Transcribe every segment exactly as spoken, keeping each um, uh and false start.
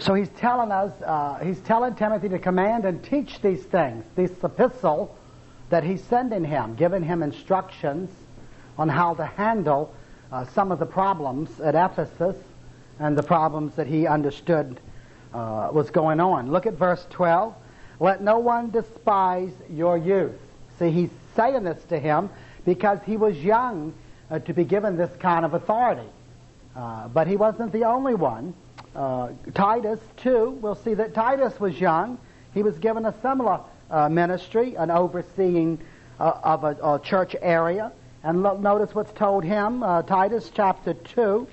So he's telling us, uh, he's telling Timothy to command and teach these things, this epistle that he's sending him, giving him instructions on how to handle uh, some of the problems at Ephesus and the problems that he understood uh, was going on. Look at verse twelve. Let no one despise your youth. See, he's saying this to him because he was young uh, to be given this kind of authority. Uh, but he wasn't the only one. Uh, Titus, too, we'll see that Titus was young. He was given a similar uh, ministry, an overseeing uh, of a, a church area. And lo- notice what's told him, uh, Titus chapter two,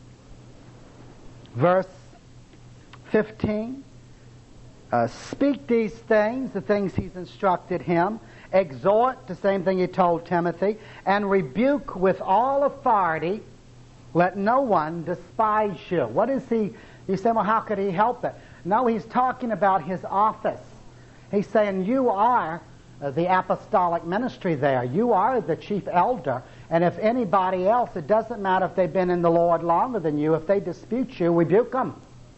verse fifteen. Uh, speak these things, the things he's instructed him. Exhort, the same thing he told Timothy. And rebuke with all authority. Let no one despise you. What is he? You say, well, how could he help it? No, he's talking about his office. He's saying, you are the apostolic ministry there. You are the chief elder. And if anybody else, it doesn't matter if they've been in the Lord longer than you, if they dispute you, rebuke them.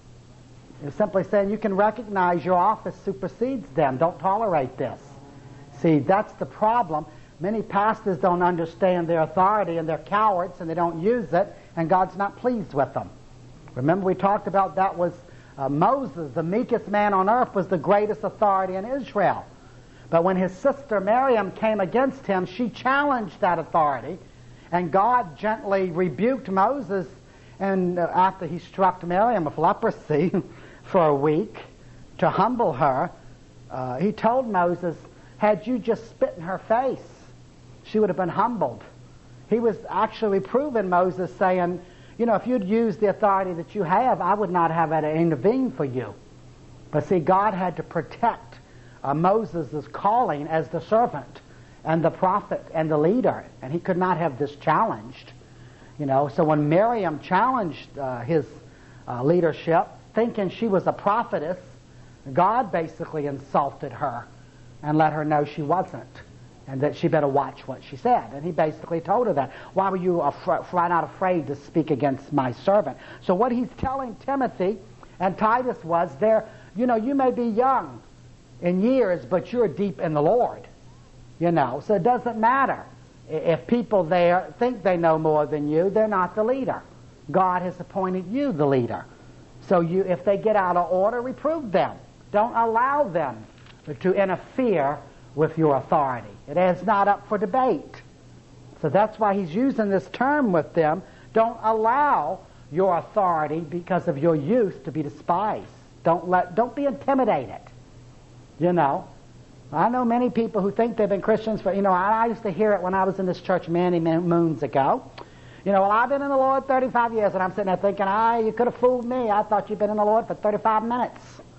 It's simply saying you can recognize your office supersedes them. Don't tolerate this. See, that's the problem. Many pastors don't understand their authority, and they're cowards, and they don't use it, and God's not pleased with them. Remember, we talked about that was uh, Moses, the meekest man on earth, was the greatest authority in Israel. But when his sister Miriam came against him, she challenged that authority, and God gently rebuked Moses, and uh, after he struck Miriam with leprosy for a week to humble her, uh, he told Moses, had you just spit in her face, she would have been humbled. He was actually reproving Moses, saying, you know, if you'd used the authority that you have, I would not have had to intervene for you. But see, God had to protect uh, Moses' calling as the servant and the prophet and the leader, and he could not have this challenged. You know, so when Miriam challenged uh, his uh, leadership, thinking she was a prophetess, God basically insulted her and let her know she wasn't, and that she better watch what she said. And he basically told her that. Why were you af- why not afraid to speak against my servant? So what he's telling Timothy and Titus was, there, you know, you may be young in years, but you're deep in the Lord. You know, so it doesn't matter. If people there think they know more than you, they're not the leader. God has appointed you the leader. So you, if they get out of order, reprove them. Don't allow them to interfere with your authority. It is not up for debate. So that's why he's using this term with them. Don't allow your authority because of your youth to be despised. Don't let, don't be intimidated. You know, I know many people who think they've been Christians for, you know, I used to hear it when I was in this church many moons ago. You know, well, I've been in the Lord thirty-five years, and I'm sitting there thinking, ah, you could have fooled me. I thought you'd been in the Lord for thirty-five minutes.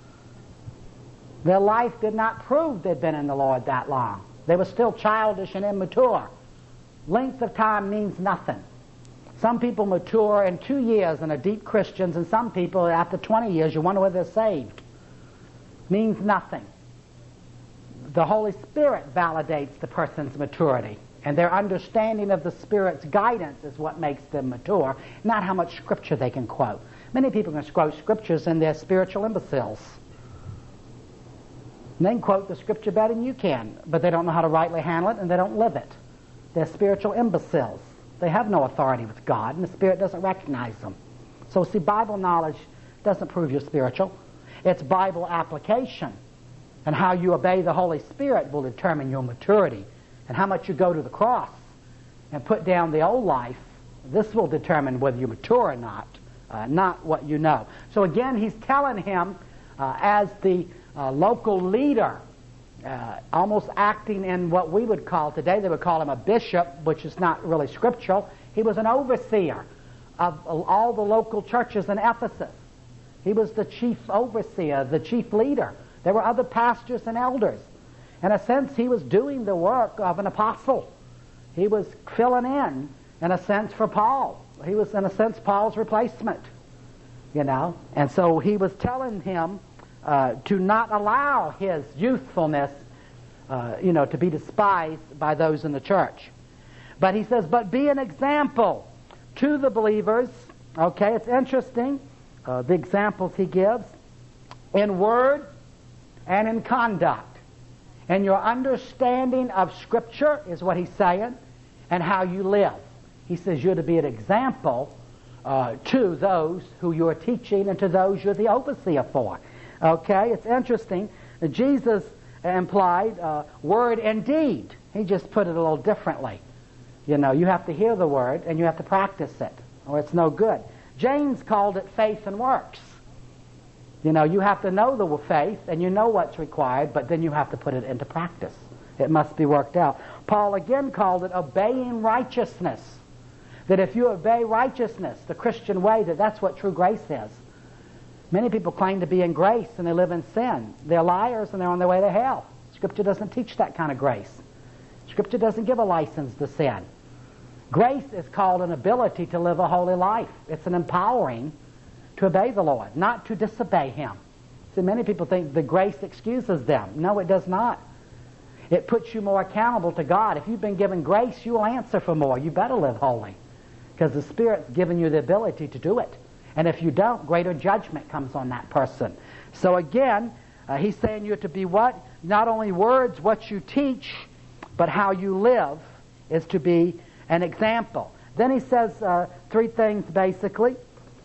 Their life did not prove they'd been in the Lord that long. They were still childish and immature. Length of time means nothing. Some people mature in two years and are deep Christians, and some people, after twenty years, you wonder whether they're saved. Means nothing. The Holy Spirit validates the person's maturity, and their understanding of the Spirit's guidance is what makes them mature, not how much Scripture they can quote. Many people can quote Scriptures and they're spiritual imbeciles. And they can quote the Scripture better than you can, but they don't know how to rightly handle it, and they don't live it. They're spiritual imbeciles. They have no authority with God, and the Spirit doesn't recognize them. So see, Bible knowledge doesn't prove you're spiritual. It's Bible application. And how you obey the Holy Spirit will determine your maturity. And how much you go to the cross and put down the old life, this will determine whether you're mature or not, uh, not what you know. So again, he's telling him uh, as the uh, local leader, uh, almost acting in what we would call today, they would call him a bishop, which is not really scriptural. He was an overseer of all the local churches in Ephesus. He was the chief overseer, the chief leader. There were other pastors and elders. In a sense, he was doing the work of an apostle. He was filling in, in a sense, for Paul. He was, in a sense, Paul's replacement, you know. And so he was telling him uh, to not allow his youthfulness, uh, you know, to be despised by those in the church. But he says, but be an example to the believers. Okay, it's interesting, uh, the examples he gives. in word and in conduct. And your understanding of Scripture is what he's saying, and how you live. He says you're to be an example uh, to those who you're teaching and to those you're the overseer for. Okay, it's interesting. Jesus implied uh, word and deed. He just put it a little differently. You know, you have to hear the word and you have to practice it, or it's no good. James called it faith and works. You know, you have to know the faith and you know what's required, but then you have to put it into practice. It must be worked out. Paul again called it obeying righteousness. That if you obey righteousness, the Christian way, that that's what true grace is. Many people claim to be in grace and they live in sin. They're liars and they're on their way to hell. Scripture doesn't teach that kind of grace. Scripture doesn't give a license to sin. Grace is called an ability to live a holy life. It's an empowering to obey the Lord, not to disobey Him. See, many people think the grace excuses them. No, it does not. It puts you more accountable to God. If you've been given grace, you will answer for more. You better live holy, because the Spirit's given you the ability to do it. And if you don't, greater judgment comes on that person. So again, uh, he's saying you're to be what? Not only words, what you teach, but how you live is to be an example. Then he says uh, three things basically.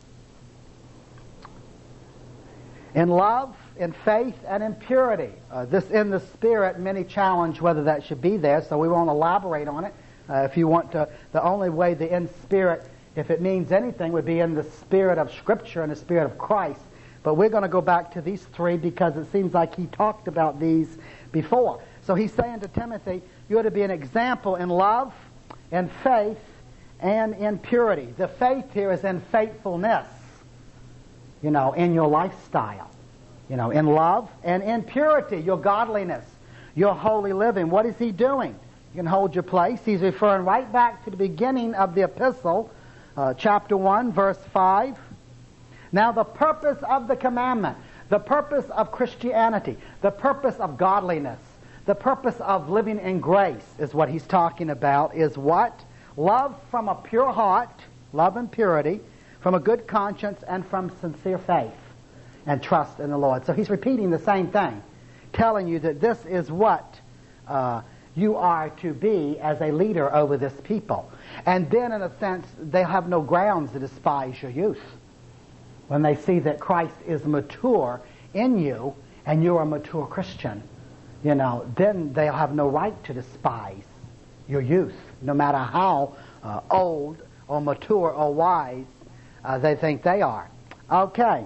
In love, in faith, and in purity. Uh, this in the Spirit, many challenge whether that should be there, so we won't elaborate on it. Uh, if you want to, the only way the in Spirit, if it means anything, would be in the Spirit of Scripture and the Spirit of Christ. But we're going to go back to these three because it seems like he talked about these before. So he's saying to Timothy, you're to be an example in love, in faith, and in purity. The faith here is in faithfulness, you know, in your lifestyle, you know, in love and in purity, your godliness, your holy living. What is he doing? You can hold your place. He's referring right back to the beginning of the epistle, uh, chapter one, verse five. Now the purpose of the commandment, the purpose of Christianity, the purpose of godliness, the purpose of living in grace is what he's talking about, is what? Love from a pure heart, love and purity, from a good conscience, and from sincere faith and trust in the Lord. So he's repeating the same thing, telling you that this is what uh, you are to be as a leader over this people. And then, in a sense, they have no grounds to despise your youth. When they see that Christ is mature in you and you're a mature Christian, you know, then they'll have no right to despise your youth, no matter how uh, old or mature or wise uh, they think they are. Okay.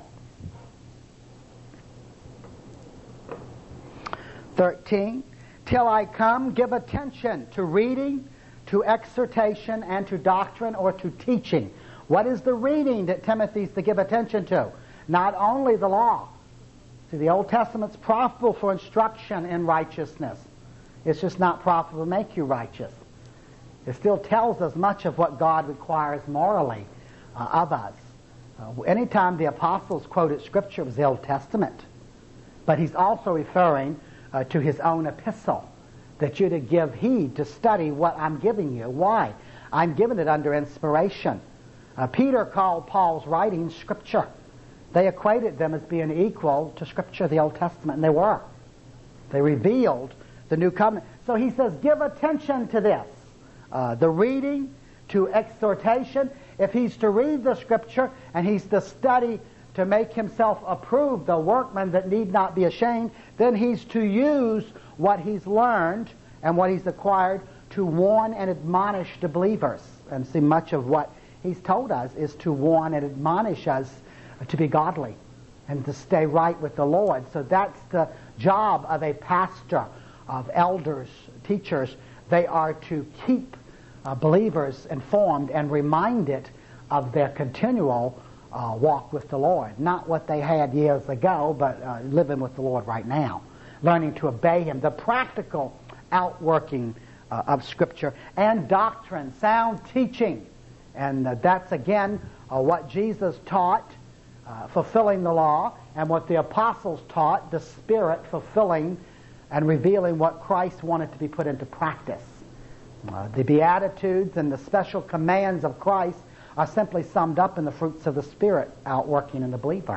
thirteen. Till I come, give attention to reading, to exhortation, and to doctrine or to teaching. What is the reading that Timothy's to give attention to? Not only the law. See, the Old Testament's profitable for instruction in righteousness. It's just not profitable to make you righteous. It still tells us much of what God requires morally uh, of us. Uh, anytime the apostles quoted Scripture, it was the Old Testament. But he's also referring uh, to his own epistle, that you're to give heed, to study what I'm giving you. Why? I'm giving it under inspiration. Uh, Peter called Paul's writings Scripture. They equated them as being equal to Scripture, the Old Testament, and they were. They revealed the New Covenant. So he says, give attention to this. Uh, the reading, to exhortation. If he's to read the Scripture and he's to study to make himself approved, the workman that need not be ashamed, then he's to use what he's learned and what he's acquired to warn and admonish the believers. And see, much of what he's told us is to warn and admonish us to be godly and to stay right with the Lord. So that's the job of a pastor, of elders, teachers. They are to keep uh, believers informed and reminded of their continual uh, walk with the Lord. Not what they had years ago, but uh, living with the Lord right now. Learning to obey Him. The practical outworking uh, of Scripture. And doctrine, sound teaching. And uh, that's again uh, what Jesus taught, uh, fulfilling the law, and what the apostles taught, the Spirit fulfilling and revealing what Christ wanted to be put into practice. Uh, the Beatitudes and the special commands of Christ are simply summed up in the fruits of the Spirit outworking in the believer.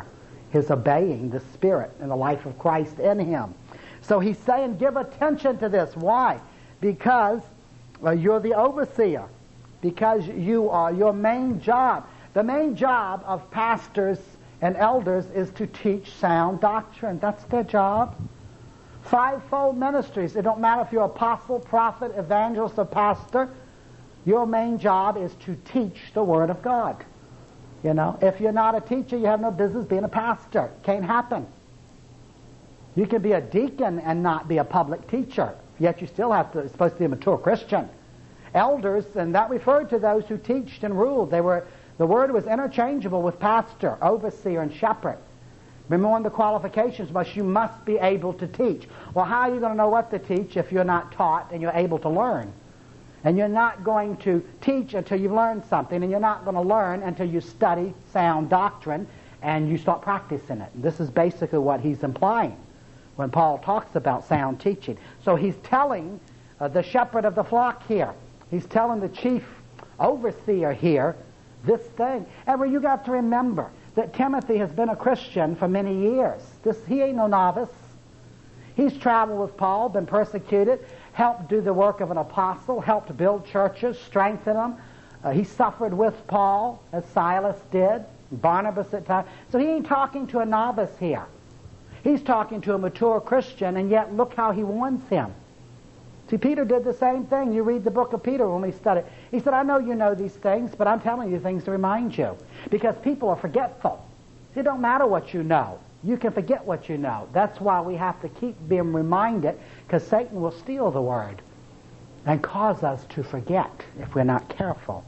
his obeying the Spirit and the life of Christ in him. So he's saying, give attention to this. Why? Because uh, you're the overseer. Because you are your main job. The main job of pastors and elders is to teach sound doctrine. That's their job. Fivefold ministries. It don't matter if you're apostle, prophet, evangelist, or pastor. Your main job is to teach the Word of God. You know, if you're not a teacher, you have no business being a pastor. Can't happen. You can be a deacon and not be a public teacher, yet you still have to, it's supposed to be a mature Christian. Elders, and that referred to those who teached and ruled. They were, the word was interchangeable with pastor, overseer, and shepherd. Remember, one of the qualifications was you must be able to teach. Well, how are you going to know what to teach if you're not taught and you're able to learn? And you're not going to teach until you've learned something, and you're not going to learn until you study sound doctrine and you start practicing it. And this is basically what he's implying when Paul talks about sound teaching. So he's telling uh, the shepherd of the flock here, he's telling the chief overseer here this thing. And you got to remember that Timothy has been a Christian for many years. This, he ain't no novice. He's traveled with Paul, been persecuted, helped do the work of an apostle, helped build churches, strengthen them. Uh, he suffered with Paul, as Silas did, Barnabas at times. So he ain't talking to a novice here. He's talking to a mature Christian, and yet look how he warns him. See, Peter did the same thing. You read the book of Peter when we study. He said, I know you know these things, but I'm telling you things to remind you. Because people are forgetful. It don't matter what you know. You can forget what you know. That's why we have to keep being reminded, because Satan will steal the word and cause us to forget if we're not careful.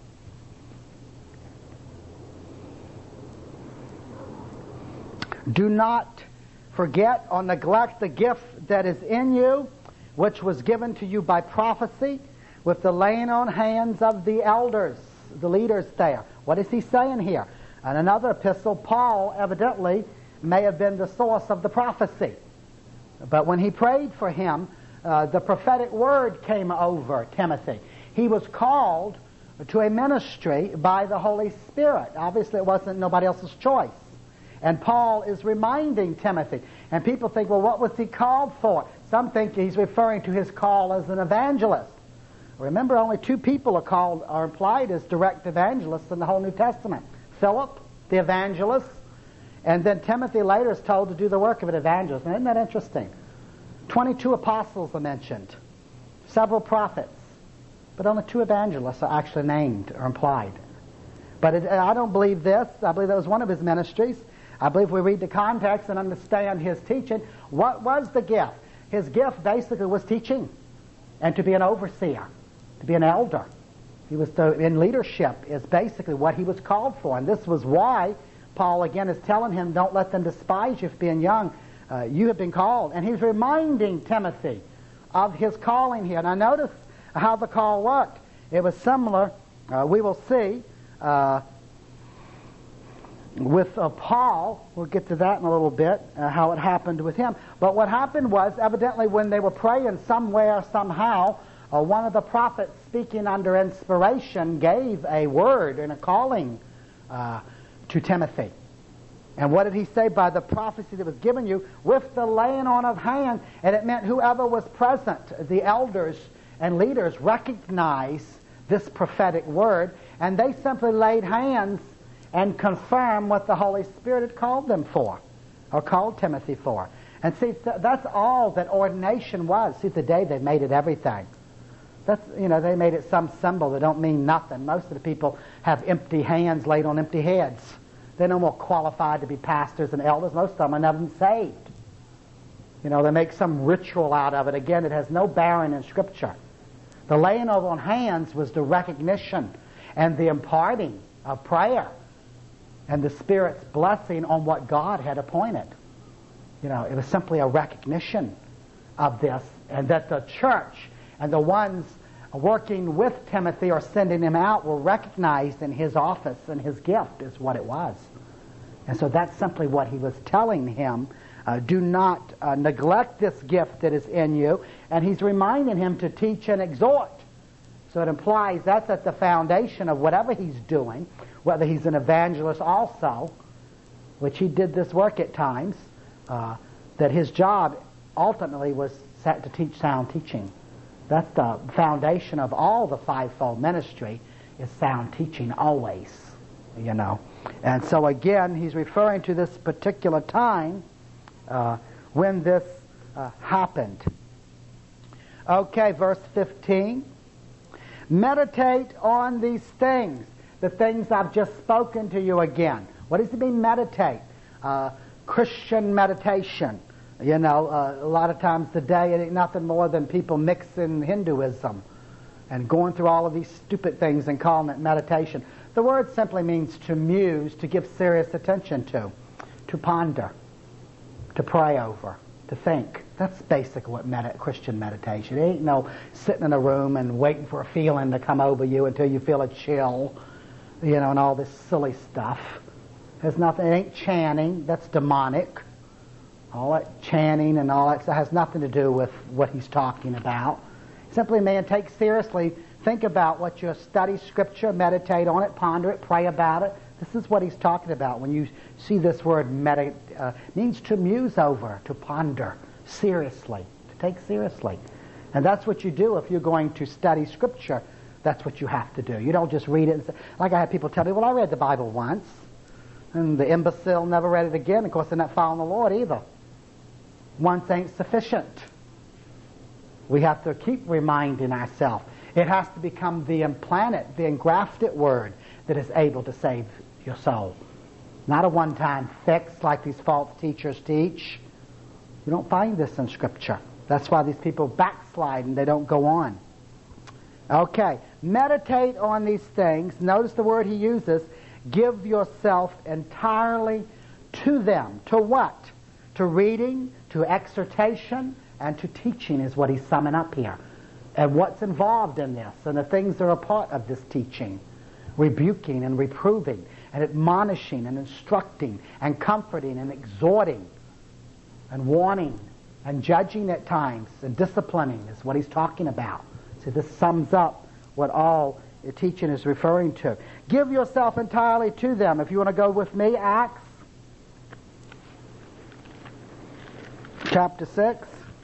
Do not forget or neglect the gift that is in you, which was given to you by prophecy, with the laying on hands of the elders, the leaders there. What is he saying here? In another epistle, Paul evidently may have been the source of the prophecy. But when he prayed for him, uh, the prophetic word came over Timothy. He was called to a ministry by the Holy Spirit. Obviously, it wasn't nobody else's choice. And Paul is reminding Timothy. And people think, well, what was he called for? Some think he's referring to his call as an evangelist. Remember, only two people are called, are implied as direct evangelists in the whole New Testament. Philip, the evangelist, and then Timothy later is told to do the work of an evangelist. Now, isn't that interesting? Twenty-two apostles are mentioned, several prophets, but only two evangelists are actually named or implied. But it, I don't believe this. I believe that was one of his ministries. I believe we read the context and understand his teaching. What was the gift? His gift basically was teaching and to be an overseer, to be an elder. He was to, in leadership is basically what he was called for. And this was why Paul again is telling him, don't let them despise you for being young. Uh, you have been called. And he's reminding Timothy of his calling here. Now notice how the call worked. It was similar, uh, we will see, uh, with uh, Paul. We'll get to that in a little bit, uh, how it happened with him. But what happened was, evidently when they were praying somewhere, somehow, uh, one of the prophets speaking under inspiration gave a word and a calling uh, to Timothy. And what did he say? By the prophecy that was given you, with the laying on of hands. And it meant whoever was present, the elders and leaders, recognized this prophetic word, and they simply laid hands and confirmed what the Holy Spirit had called them for, or called Timothy for. And see, that's all that ordination was. See, today they made it everything. That's, you know, they made it some symbol that don't mean nothing. Most of the people have empty hands laid on empty heads. They're no more qualified to be pastors and elders. Most of them are never been saved. You know, they make some ritual out of it. Again, it has no bearing in Scripture. The laying of on hands was the recognition and the imparting of prayer and the Spirit's blessing on what God had appointed. You know, it was simply a recognition of this, and that the church and the ones working with Timothy or sending him out were recognized in his office and his gift is what it was. And so that's simply what he was telling him. Uh, do not uh, neglect this gift that is in you. And he's reminding him to teach and exhort. So it implies that's at the foundation of whatever he's doing, whether he's an evangelist also, which he did this work at times, uh, that his job ultimately was set to teach sound teaching. That's the foundation of all the fivefold ministry, is sound teaching always, you know. And so again, he's referring to this particular time uh, when this uh, happened. Okay, verse fifteen. Meditate on these things, the things I've just spoken to you again. What does it mean, meditate? Uh, Christian meditation. You know, uh, a lot of times today it ain't nothing more than people mixing Hinduism and going through all of these stupid things and calling it meditation. The word simply means to muse, to give serious attention to, to ponder, to pray over, to think. That's basically what med- Christian meditation. It ain't no sitting in a room and waiting for a feeling to come over you until you feel a chill, you know, and all this silly stuff. There's nothing. It ain't chanting. That's demonic. All that chanting and all that stuff has nothing to do with what he's talking about. Simply, man, take seriously, think about what you study Scripture, meditate on it, ponder it, pray about it. This is what he's talking about when you see this word meditate. Uh, means to muse over, to ponder seriously, to take seriously. And that's what you do if you're going to study Scripture. That's what you have to do. You don't just read it and say, like I had people tell me, well, I read the Bible once, and the imbecile never read it again. Of course, they're not following the Lord either. Once ain't sufficient. We have to keep reminding ourselves. It has to become the implanted, the engrafted word that is able to save your soul. Not a one-time fix like these false teachers teach. You don't find this in Scripture. That's why these people backslide and they don't go on. Okay, meditate on these things. Notice the word he uses, give yourself entirely to them. To what? To reading, to exhortation, and to teaching is what he's summing up here. And what's involved in this, and the things that are a part of this teaching. Rebuking and reproving, and admonishing and instructing, and comforting and exhorting, and warning, and judging at times, and disciplining is what he's talking about. So this sums up what all the teaching is referring to. Give yourself entirely to them. If you want to go with me, Acts chapter six.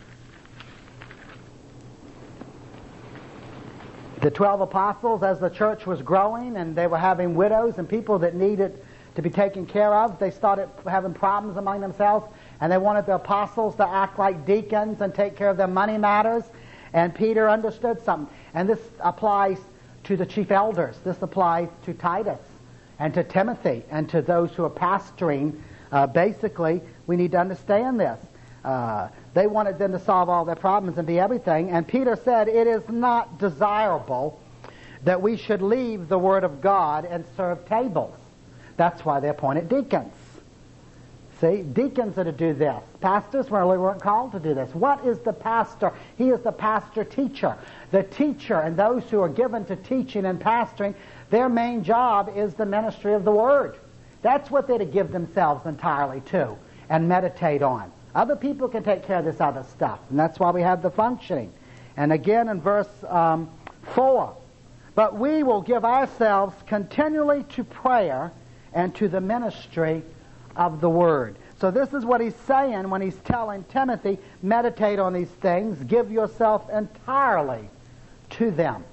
The twelve apostles, as the church was growing and they were having widows and people that needed to be taken care of, they started having problems among themselves, and they wanted the apostles to act like deacons and take care of their money matters. And Peter understood something. And this applies to the chief elders. This applies to Titus and to Timothy and to those who are pastoring. Uh, basically, we need to understand this. Uh, they wanted them to solve all their problems and be everything. And Peter said, it is not desirable that we should leave the Word of God and serve tables. That's why they appointed deacons. See, deacons are to do this. Pastors really weren't called to do this. What is the pastor? He is the pastor-teacher. The teacher and those who are given to teaching and pastoring, their main job is the ministry of the Word. That's what they're to give themselves entirely to and meditate on. Other people can take care of this other stuff, and that's why we have the functioning. And again in verse um, four, but we will give ourselves continually to prayer and to the ministry of the Word. So this is what he's saying when he's telling Timothy, meditate on these things, give yourself entirely to them.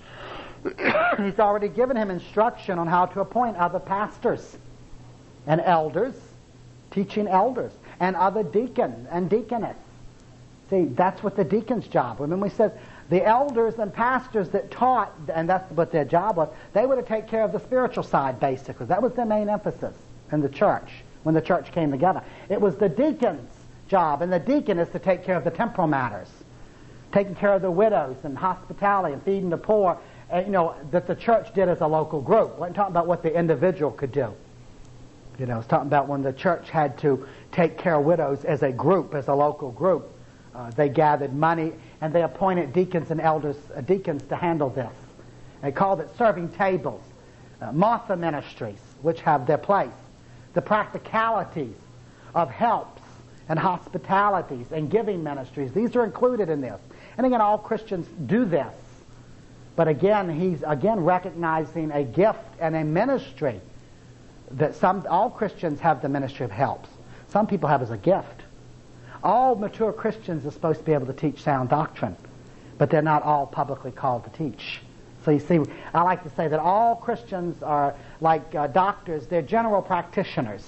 He's already given him instruction on how to appoint other pastors and elders, teaching elders, and other deacons and deaconess. See, that's what the deacon's job. Remember, he says the elders and pastors that taught, and that's what their job was, they were to take care of the spiritual side, basically. That was their main emphasis in the church when the church came together. It was the deacon's job, and the deacon is to take care of the temporal matters, taking care of the widows and hospitality and feeding the poor, uh, you know, that the church did as a local group. We're not talking about what the individual could do. You know, it's talking about when the church had to take care of widows as a group, as a local group. Uh, they gathered money, and they appointed deacons and elders, uh, deacons to handle this. They called it serving tables, uh, Martha ministries, which have their place. The practicalities of helps and hospitalities and giving ministries, these are included in this. And again, all Christians do this. But again, he's again recognizing a gift and a ministry that some all Christians have the ministry of helps. Some people have it as a gift. All mature Christians are supposed to be able to teach sound doctrine, but they're not all publicly called to teach. So you see, I like to say that all Christians are like uh, doctors. They're general practitioners.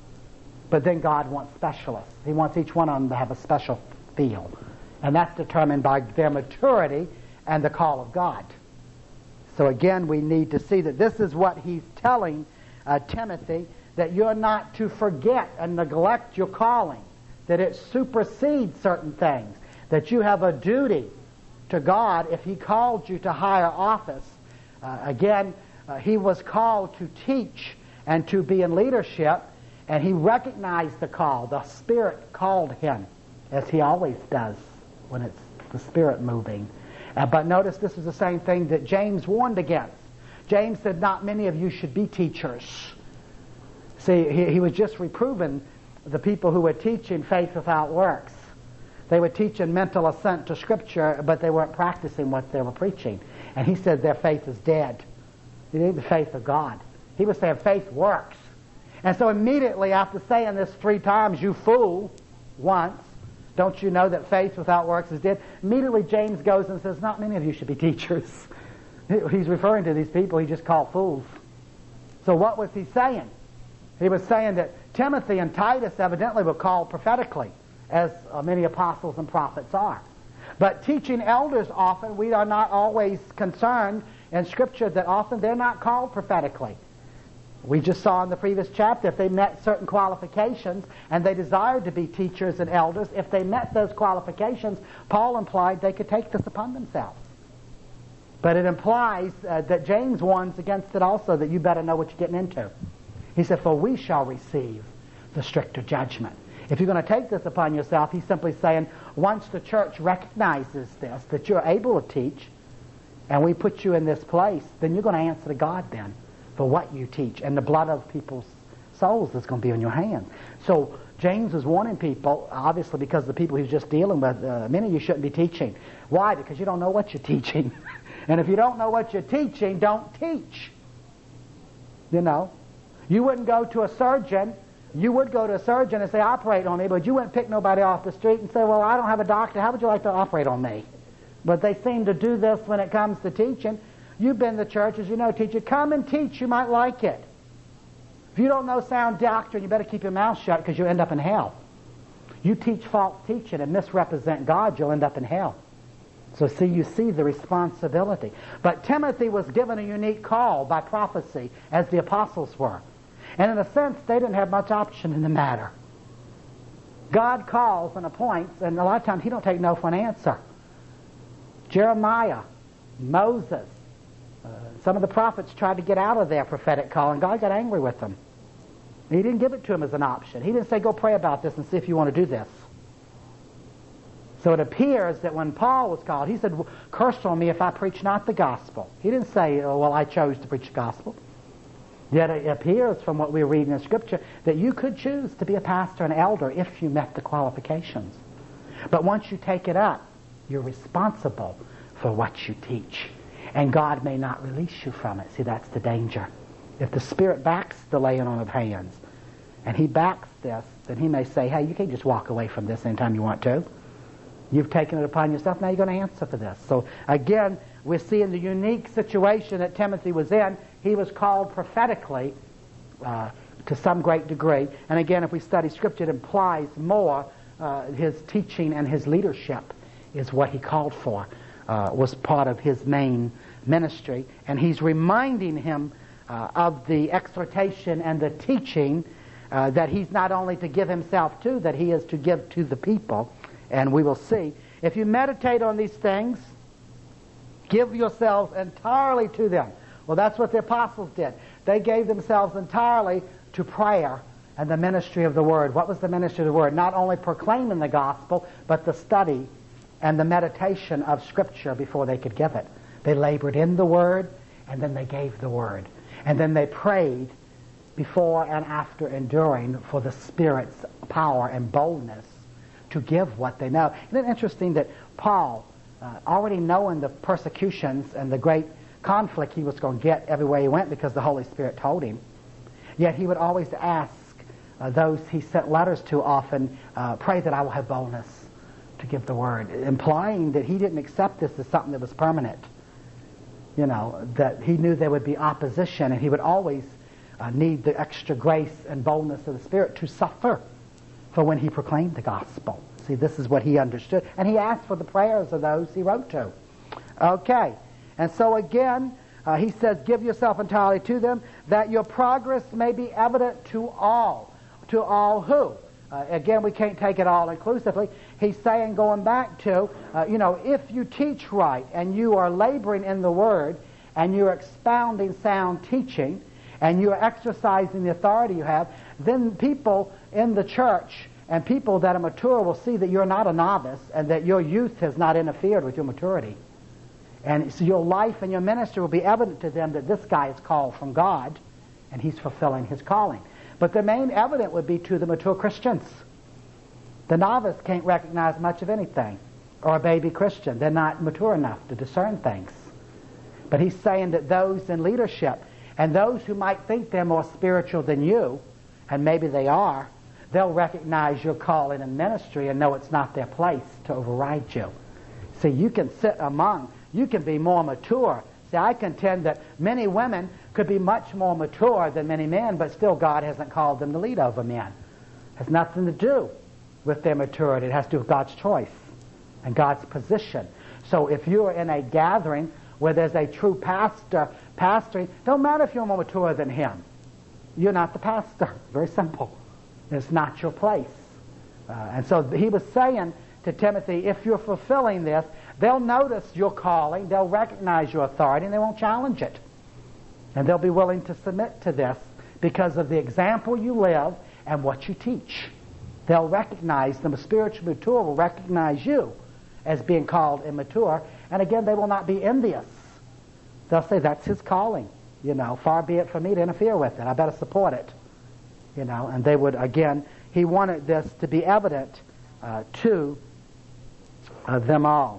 But then God wants specialists. He wants each one of them to have a special field. And that's determined by their maturity and the call of God. So again, we need to see that this is what he's telling uh, Timothy, that you're not to forget and neglect your calling, that it supersedes certain things, that you have a duty to God if he called you to higher office. Uh, again, uh, he was called to teach and to be in leadership, and he recognized the call. The Spirit called him, as he always does when it's the Spirit moving. Uh, but notice this is the same thing that James warned against. James said, not many of you should be teachers. See, he, he was just reproving the people who were teaching faith without works. They were teaching mental assent to Scripture, but they weren't practicing what they were preaching. And he said their faith is dead. They need the faith of God. He was saying faith works. And so immediately after saying this three times, you fool, once, don't you know that faith without works is dead? Immediately James goes and says, not many of you should be teachers. He's referring to these people he just called fools. So what was he saying? He was saying that Timothy and Titus evidently were called prophetically, as many apostles and prophets are. But teaching elders often, we are not always concerned in Scripture that often they're not called prophetically. We just saw in the previous chapter, if they met certain qualifications and they desired to be teachers and elders, if they met those qualifications, Paul implied they could take this upon themselves. But it implies uh, that James warns against it also, that you better know what you're getting into. He said, for we shall receive the stricter judgment. If you're going to take this upon yourself, he's simply saying, once the church recognizes this, that you're able to teach, and we put you in this place, then you're going to answer to God then for what you teach. And the blood of people's souls is going to be on your hands. So James is warning people, obviously because the people he's just dealing with, uh, many of you shouldn't be teaching. Why? Because you don't know what you're teaching. And if you don't know what you're teaching, don't teach. You know? You wouldn't go to a surgeon. You would go to a surgeon and say, operate on me, but you wouldn't pick nobody off the street and say, well, I don't have a doctor. How would you like to operate on me? But they seem to do this when it comes to teaching. You've been to churches, you know, teacher, come and teach. You might like it. If you don't know sound doctrine, you better keep your mouth shut because you'll end up in hell. You teach false teaching and misrepresent God, you'll end up in hell. So see, you see the responsibility. But Timothy was given a unique call by prophecy, as the apostles were. And in a sense, they didn't have much option in the matter. God calls and appoints, and a lot of times he don't take no for an answer. Jeremiah, Moses, uh, some of the prophets tried to get out of their prophetic call, and God got angry with them. He didn't give it to them as an option. He didn't say, go pray about this and see if you want to do this. So it appears that when Paul was called, he said, curse on me if I preach not the gospel. He didn't say, oh, well, I chose to preach the gospel. Yet it appears from what we're reading in Scripture that you could choose to be a pastor and elder if you met the qualifications. But once you take it up, you're responsible for what you teach. And God may not release you from it. See, that's the danger. If the Spirit backs the laying on of hands, and he backs this, then he may say, hey, you can't just walk away from this anytime you want to. You've taken it upon yourself, now you're going to answer for this. So again, we're seeing the unique situation that Timothy was in. He was called prophetically uh, to some great degree. And again, if we study Scripture, it implies more uh, his teaching and his leadership is what he called for, uh, was part of his main ministry. And he's reminding him uh, of the exhortation and the teaching uh, that he's not only to give himself to, that he is to give to the people. And we will see. If you meditate on these things, give yourselves entirely to them. Well, that's what the apostles did. They gave themselves entirely to prayer and the ministry of the Word. What was the ministry of the Word? Not only proclaiming the gospel, but the study and the meditation of Scripture before they could give it. They labored in the Word, and then they gave the Word. And then they prayed before and after and during for the Spirit's power and boldness to give what they know. Isn't it interesting that Paul, uh, already knowing the persecutions and the great conflict he was going to get everywhere he went because the Holy Spirit told him, Yet he would always ask uh, those he sent letters to often, uh, pray that I will have boldness to give the word, implying that he didn't accept this as something that was permanent. You know, that he knew there would be opposition, and he would always uh, need the extra grace and boldness of the Spirit to suffer for when he proclaimed the gospel. See, this is what he understood. And he asked for the prayers of those he wrote to. Okay. And so again, uh, he says, give yourself entirely to them, that your progress may be evident to all. To all who? Uh, again, we can't take it all inclusively. He's saying, going back to, uh, you know, if you teach right and you are laboring in the Word and you're expounding sound teaching and you're exercising the authority you have, then people in the church and people that are mature will see that you're not a novice and that your youth has not interfered with your maturity. And so your life and your ministry will be evident to them that this guy is called from God and he's fulfilling his calling. But the main evidence would be to the mature Christians. The novice can't recognize much of anything, or a baby Christian. They're not mature enough to discern things. But he's saying that those in leadership and those who might think they're more spiritual than you, and maybe they are, they'll recognize your calling in ministry and know it's not their place to override you. See, you can sit among, you can be more mature. See, I contend that many women could be much more mature than many men, but still God hasn't called them to lead over men. It has nothing to do with their maturity. It has to do with God's choice and God's position. So if you're in a gathering where there's a true pastor pastoring, don't matter if you're more mature than him. You're not the pastor. Very simple. It's not your place. Uh, and so he was saying to Timothy, if you're fulfilling this, they'll notice your calling, they'll recognize your authority, and they won't challenge it. And they'll be willing to submit to this because of the example you live and what you teach. They'll recognize, the spiritual mature will recognize you as being called immature, and again, they will not be envious. They'll say, that's his calling. You know, far be it for me to interfere with it. I better support it. You know, and they would, again, he wanted this to be evident uh, to uh, them all.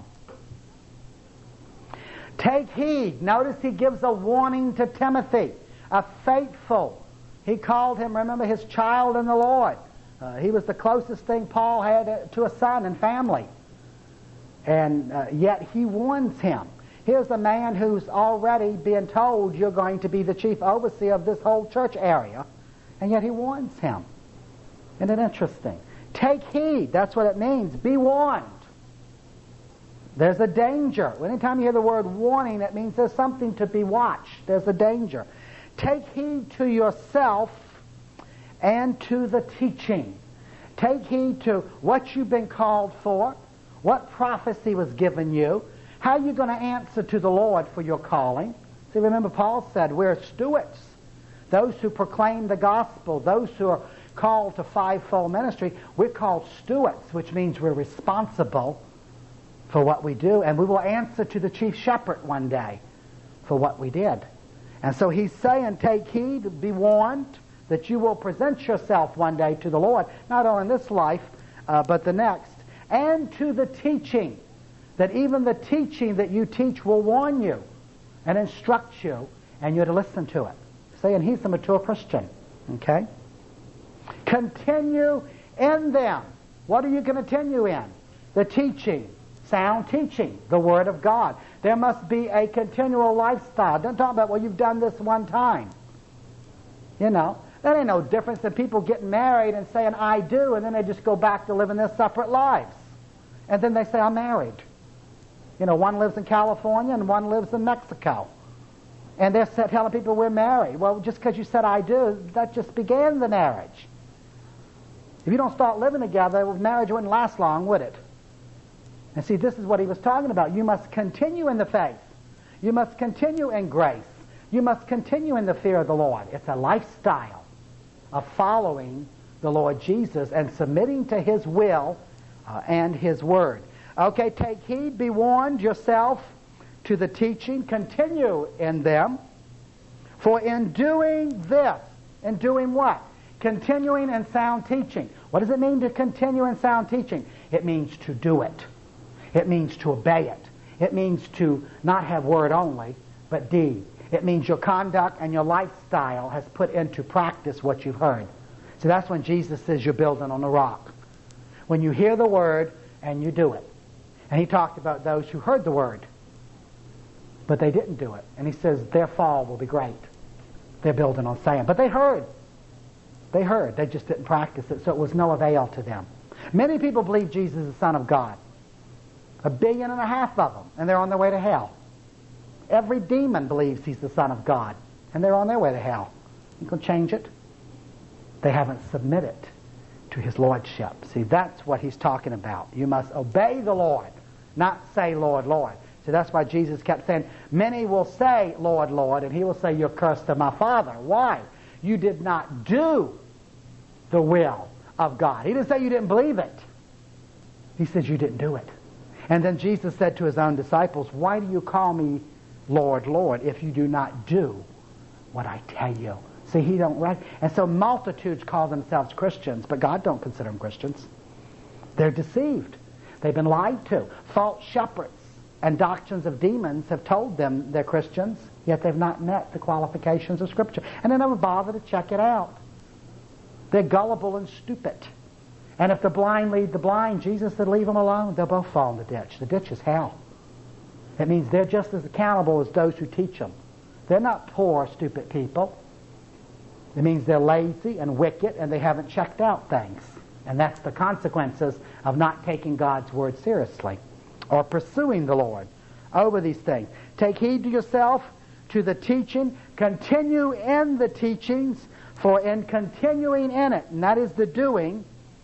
Take heed. Notice he gives a warning to Timothy, a faithful. He called him, remember, his child in the Lord. Uh, he was the closest thing Paul had to a son and family. And uh, yet he warns him. Here's a man who's already been told you're going to be the chief overseer of this whole church area, and yet he warns him. Isn't it interesting? Take heed. That's what it means. Be warned. There's a danger. Anytime you hear the word warning, that means there's something to be watched. There's a danger. Take heed to yourself and to the teaching. Take heed to what you've been called for, what prophecy was given you, how you're going to answer to the Lord for your calling. See, remember Paul said we're stewards. Those who proclaim the gospel, those who are called to fivefold ministry, we're called stewards, which means we're responsible for what we do, and we will answer to the chief shepherd one day for what we did. And so he's saying, take heed, be warned, that you will present yourself one day to the Lord, not only in this life, uh, but the next, and to the teaching, that even the teaching that you teach will warn you and instruct you, and you're to listen to it. Saying he's a mature Christian. Okay? Continue in them. What are you going to continue in? The teaching. Sound teaching, the Word of God. There must be a continual lifestyle. Don't talk about, well, you've done this one time. You know, that ain't no difference than people getting married and saying, I do, and then they just go back to living their separate lives. And then they say, I'm married. You know, one lives in California and one lives in Mexico. And they're telling people we're married. Well, just because you said I do, that just began the marriage. If you don't start living together, marriage wouldn't last long, would it? And see, this is what he was talking about. You must continue in the faith. You must continue in grace. You must continue in the fear of the Lord. It's a lifestyle of following the Lord Jesus and submitting to His will uh, and His Word. Okay, take heed, be warned yourself to the teaching. Continue in them. For in doing this, in doing what? Continuing in sound teaching. What does it mean to continue in sound teaching? It means to do it. It means to obey it. It means to not have word only, but deed. It means your conduct and your lifestyle has put into practice what you've heard. So that's when Jesus says you're building on the rock. When you hear the word and you do it. And he talked about those who heard the word, but they didn't do it. And he says their fall will be great. They're building on sand. But they heard. They heard. They just didn't practice it, so it was no avail to them. Many people believe Jesus is the Son of God. A billion and a half of them, and they're on their way to hell. Every demon believes he's the Son of God, and they're on their way to hell. You can change it? They haven't submitted to his lordship. See, that's what he's talking about. You must obey the Lord, not say, Lord, Lord. So that's why Jesus kept saying, many will say, Lord, Lord, and he will say, you're cursed of my Father. Why? You did not do the will of God. He didn't say you didn't believe it. He says you didn't do it. And then Jesus said to his own disciples, why do you call me Lord, Lord, if you do not do what I tell you? See, he don't right. And so multitudes call themselves Christians, but God don't consider them Christians. They're deceived. They've been lied to. False shepherds and doctrines of demons have told them they're Christians, yet they've not met the qualifications of Scripture. And they never bother to check it out. They're gullible and stupid. And if the blind lead the blind, Jesus said, leave them alone. They'll both fall in the ditch. The ditch is hell. It means they're just as accountable as those who teach them. They're not poor, stupid people. It means they're lazy and wicked and they haven't checked out things. And that's the consequences of not taking God's word seriously or pursuing the Lord over these things. Take heed to yourself, to the teaching. Continue in the teachings, for in continuing in it, and that is the doing,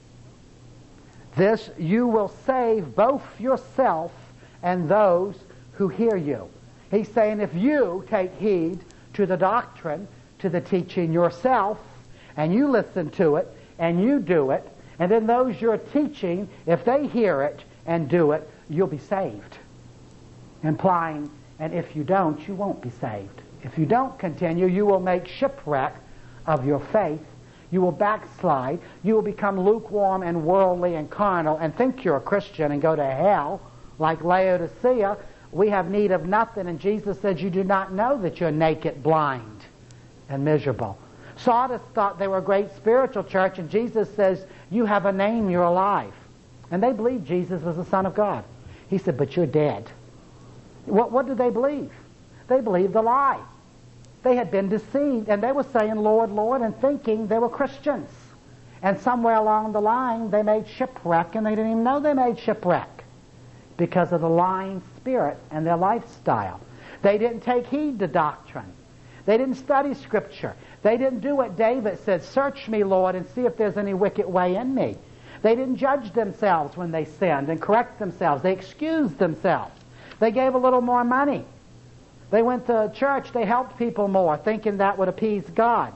this you will save both yourself and those who hear you. He's saying if you take heed to the doctrine, to the teaching yourself, and you listen to it, and you do it, and then those you're teaching, if they hear it and do it, you'll be saved. Implying, and if you don't, you won't be saved. If you don't continue, you will make shipwreck of your faith. You will backslide. You will become lukewarm and worldly and carnal and think you're a Christian and go to hell like Laodicea. We have need of nothing, and Jesus said you do not know that you're naked, blind, and miserable. Sardis thought they were a great spiritual church, and Jesus says, you have a name, you're alive. And they believed Jesus was the Son of God. He said, but you're dead. What, what did they believe? They believed the lie. They had been deceived, and they were saying, Lord, Lord, and thinking they were Christians. And somewhere along the line, they made shipwreck, and they didn't even know they made shipwreck because of the lying spirit and their lifestyle. They didn't take heed to doctrine. They didn't study Scripture. They didn't do what David said, search me, Lord, and see if there's any wicked way in me. They didn't judge themselves when they sinned and correct themselves. They excused themselves. They gave a little more money. They went to church. They helped people more, thinking that would appease God.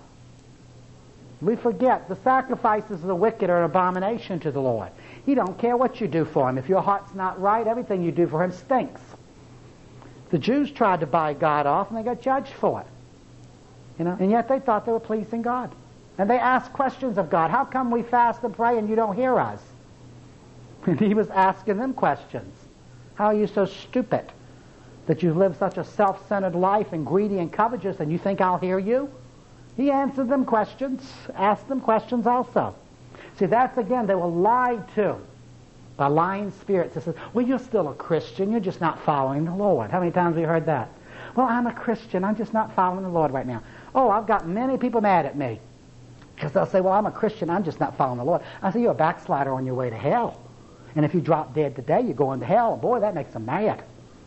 We forget the sacrifices of the wicked are an abomination to the Lord. He don't care what you do for him. If your heart's not right, everything you do for him stinks. The Jews tried to buy God off, and they got judged for it. You know, and yet they thought they were pleasing God. And they asked questions of God. How come we fast and pray and you don't hear us? And he was asking them questions. How are you so stupid that you live such a self-centered life and greedy and covetous, and you think I'll hear you? He answered them questions, asked them questions also. See, that's again, they were lied to by lying spirits that says, well, you're still a Christian, you're just not following the Lord. How many times have you heard that? Well, I'm a Christian, I'm just not following the Lord right now. Oh, I've got many people mad at me because they'll say, well, I'm a Christian, I'm just not following the Lord. I say, you're a backslider on your way to hell. And if you drop dead today, you're going to hell. Boy, that makes them mad.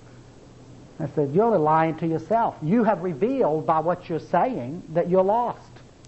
I said, you're only lying to yourself. You have revealed by what you're saying that you're lost.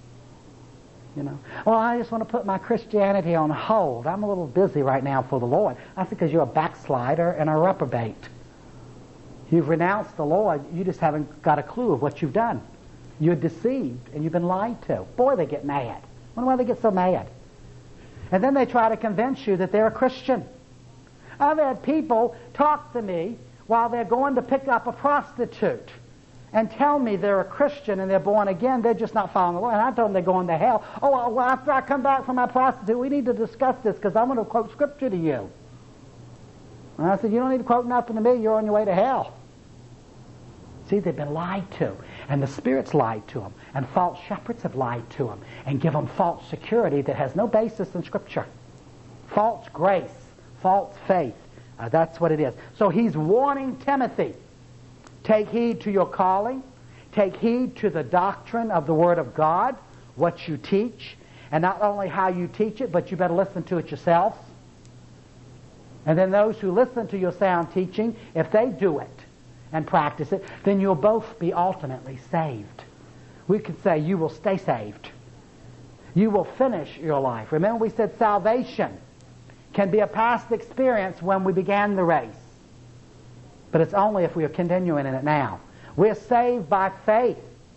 You know, well, I just want to put my Christianity on hold. I'm a little busy right now for the Lord. I said, because you're a backslider and a reprobate. You've renounced the Lord. You just haven't got a clue of what you've done. You're deceived and you've been lied to. Boy, they get mad. I wonder why they get so mad. And then they try to convince you that they're a Christian. I've had people talk to me while they're going to pick up a prostitute and tell me they're a Christian and they're born again. They're just not following the Lord. And I told them they're going to hell. Oh, well, after I come back from my prostitute, we need to discuss this because I'm going to quote Scripture to you. And I said, you don't need to quote nothing to me. You're on your way to hell. See, they've been lied to, and the Spirit's lied to them, and false shepherds have lied to them, and give them false security that has no basis in Scripture. False grace, false faith. Uh, that's what it is. So he's warning Timothy, take heed to your calling, take heed to the doctrine of the Word of God, what you teach, and not only how you teach it, but you better listen to it yourselves. And then those who listen to your sound teaching, if they do it and practice it, then you'll both be ultimately saved. We could say you will stay saved. You will finish your life. Remember we said salvation can be a past experience when we began the race. But it's only if we are continuing in it now. We're saved by faith,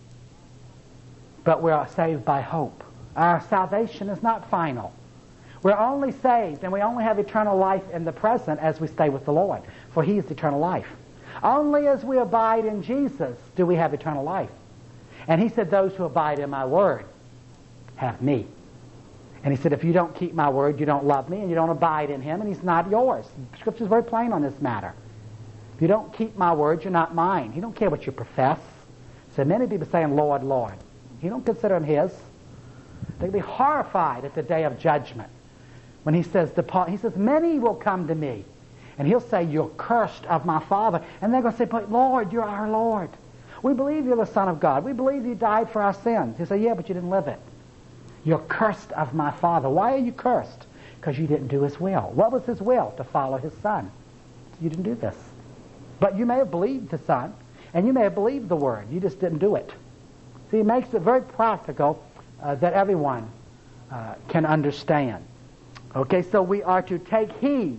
but we are saved by hope. Our salvation is not final. We're only saved, and we only have eternal life in the present as we stay with the Lord, for He is eternal life. Only as we abide in Jesus do we have eternal life. And He said, those who abide in my word have me. And He said, if you don't keep my word, you don't love me, and you don't abide in Him, and He's not yours. The Scripture is very plain on this matter. If you don't keep my word, you're not mine. He don't care what you profess. So many people saying, Lord, Lord. He don't consider Him His. They'll be horrified at the day of judgment. When He says, depart, He says, many will come to me. And He'll say, you're cursed of my Father. And they're going to say, but Lord, you're our Lord. We believe you're the Son of God. We believe you died for our sins. He'll say, yeah, but you didn't live it. You're cursed of my Father. Why are you cursed? Because you didn't do His will. What was His will? To follow His Son. You didn't do this. But you may have believed the Son, and you may have believed the Word. You just didn't do it. See, He makes it very practical uh, that everyone uh, can understand. Okay, so we are to take heed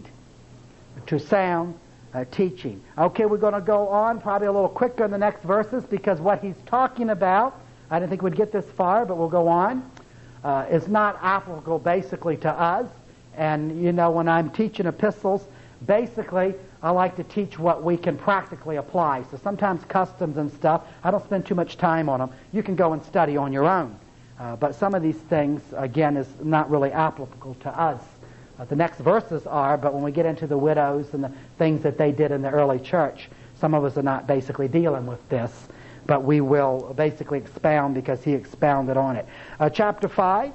to sound uh, teaching. Okay, we're going to go on probably a little quicker in the next verses because what he's talking about, I didn't think we'd get this far, but we'll go on, uh, is not applicable basically to us. And, you know, when I'm teaching epistles, basically I like to teach what we can practically apply. So sometimes customs and stuff, I don't spend too much time on them. You can go and study on your own. Uh, but some of these things, again, is not really applicable to us. Uh, the next verses are, but when we get into the widows and the things that they did in the early church, some of us are not basically dealing with this, but we will basically expound because he expounded on it. Uh, chapter five,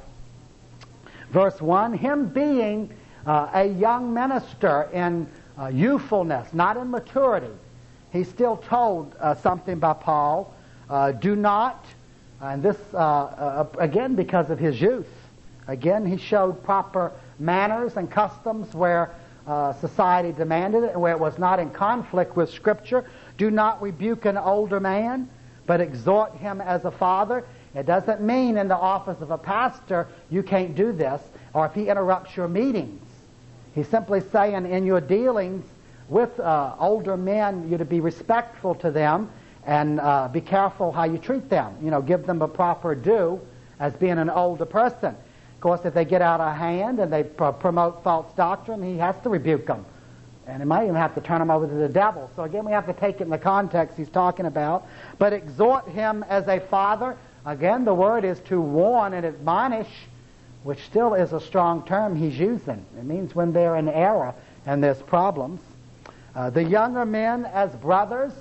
verse one, him being uh, a young minister in uh, youthfulness, not in maturity, he's still told uh, something by Paul, uh, do not... And this, uh, uh, again, because of his youth. Again, he showed proper manners and customs where uh, society demanded it and where it was not in conflict with Scripture. Do not rebuke an older man, but exhort him as a father. It doesn't mean in the office of a pastor you can't do this, or if he interrupts your meetings. He's simply saying in your dealings with uh, older men, you're to be respectful to them, and uh, be careful how you treat them. You know, give them a proper due as being an older person. Of course, if they get out of hand and they pr- promote false doctrine, he has to rebuke them. And he might even have to turn them over to the devil. So again, we have to take it in the context he's talking about. But exhort him as a father. Again, the word is to warn and admonish, which still is a strong term he's using. It means when they're in error and there's problems. Uh, the younger men as brothers.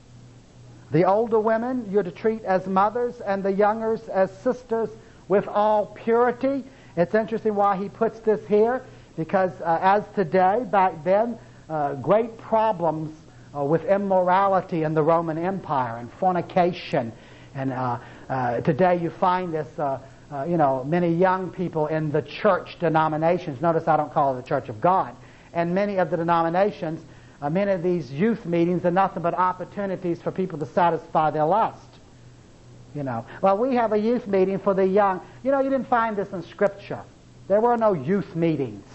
The older women you're to treat as mothers, and the youngers as sisters with all purity. It's interesting why he puts this here, because uh, as today, back then, uh, great problems uh, with immorality in the Roman Empire and fornication. And uh, uh, today you find this, uh, uh, you know, many young people in the church denominations. Notice I don't call it the Church of God. And many of the denominations, Uh, many of these youth meetings are nothing but opportunities for people to satisfy their lust. You know, well, we have a youth meeting for the young. You know, you didn't find this in Scripture. There were no youth meetings.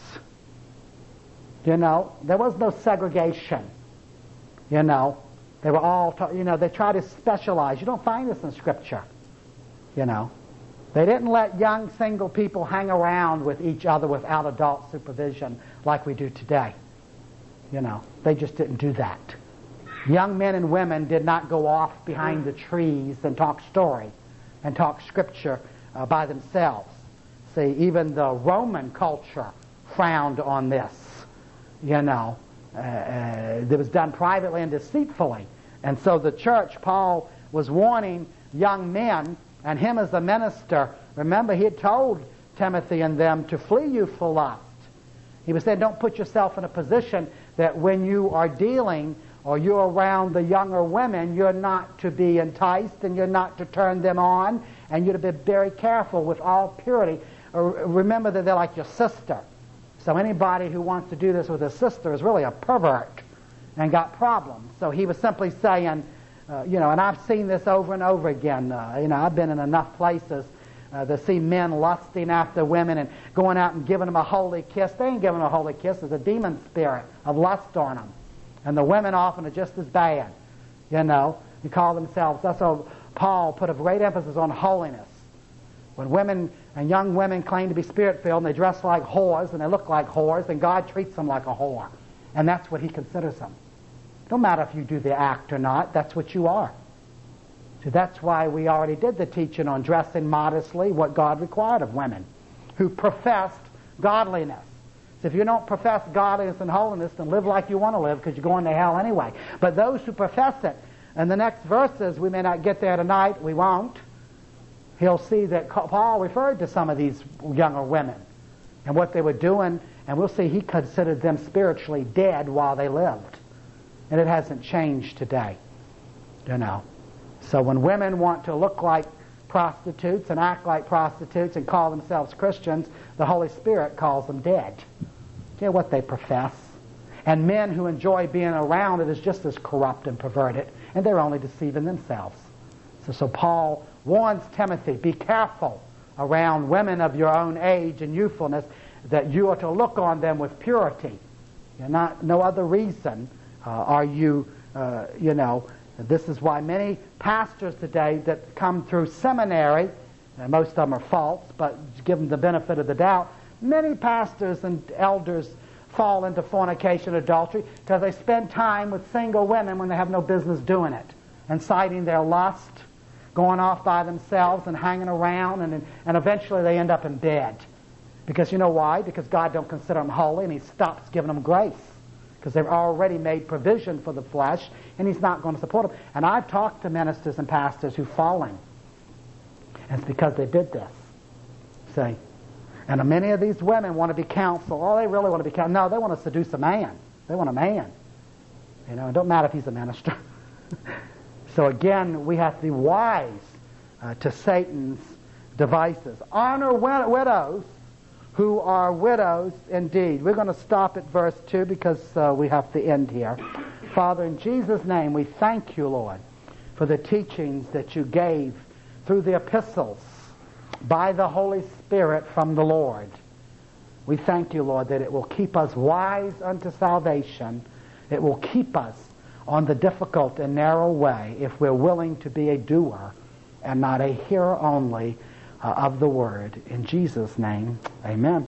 You know, there was no segregation. You know, they were all, ta- you know, they try to specialize. You don't find this in Scripture. You know, they didn't let young single people hang around with each other without adult supervision like we do today. You know, they just didn't do that. Young men and women did not go off behind the trees and talk story and talk Scripture uh, by themselves. See, even the Roman culture frowned on this. You know, uh, uh, it was done privately and deceitfully. And so the church, Paul was warning young men, and him as a minister. Remember, he had told Timothy and them to flee youthful lust. He was saying, don't put yourself in a position that when you are dealing or you're around the younger women, you're not to be enticed and you're not to turn them on, and you're to be very careful with all purity. Remember that they're like your sister. So anybody who wants to do this with a sister is really a pervert and got problems. So he was simply saying, uh, you know, and I've seen this over and over again. Uh, you know, I've been in enough places uh, to see men lusting after women and going out and giving them a holy kiss. They ain't giving them a holy kiss. There's a demon spirit of lust on them. And the women often are just as bad. You know, you call themselves. That's why Paul put a great emphasis on holiness. When women and young women claim to be spirit-filled and they dress like whores and they look like whores, then God treats them like a whore. And that's what he considers them. No matter if you do the act or not, that's what you are. So that's why we already did the teaching on dressing modestly, what God required of women who professed godliness. So if you don't profess godliness and holiness, then live like you want to live, because you're going to hell anyway. But those who profess it, and the next verses, we may not get there tonight, we won't. He'll see that Paul referred to some of these younger women and what they were doing, and we'll see he considered them spiritually dead while they lived. And it hasn't changed today, you know. So when women want to look like prostitutes and act like prostitutes and call themselves Christians, the Holy Spirit calls them dead. You know what they profess. And men who enjoy being around it is just as corrupt and perverted, and they're only deceiving themselves. So, so Paul warns Timothy, be careful around women of your own age and youthfulness, that you are to look on them with purity. You're not, no other reason uh, are you, uh, you know, this is why many pastors today that come through seminary, and most of them are false, but give them the benefit of the doubt, many pastors and elders fall into fornication, adultery, because they spend time with single women when they have no business doing it, inciting their lust, going off by themselves and hanging around, and, and eventually they end up in bed. Because you know why? Because God don't consider them holy, and he stops giving them grace. Because they've already made provision for the flesh, and he's not going to support them. And I've talked to ministers and pastors who've fallen. And it's because they did this. See? And many of these women want to be counseled. Oh, they really want to be counseled. No, they want to seduce a man. They want a man. You know, it don't matter if he's a minister. So again, we have to be wise uh, to Satan's devices. Honor wid- widows who are widows indeed. We're going to stop at verse two because uh, we have to end here. Father, in Jesus' name, we thank you, Lord, for the teachings that you gave through the epistles by the Holy Spirit from the Lord. We thank you, Lord, that it will keep us wise unto salvation. It will keep us on the difficult and narrow way if we're willing to be a doer and not a hearer only uh, of the word. In Jesus' name, amen.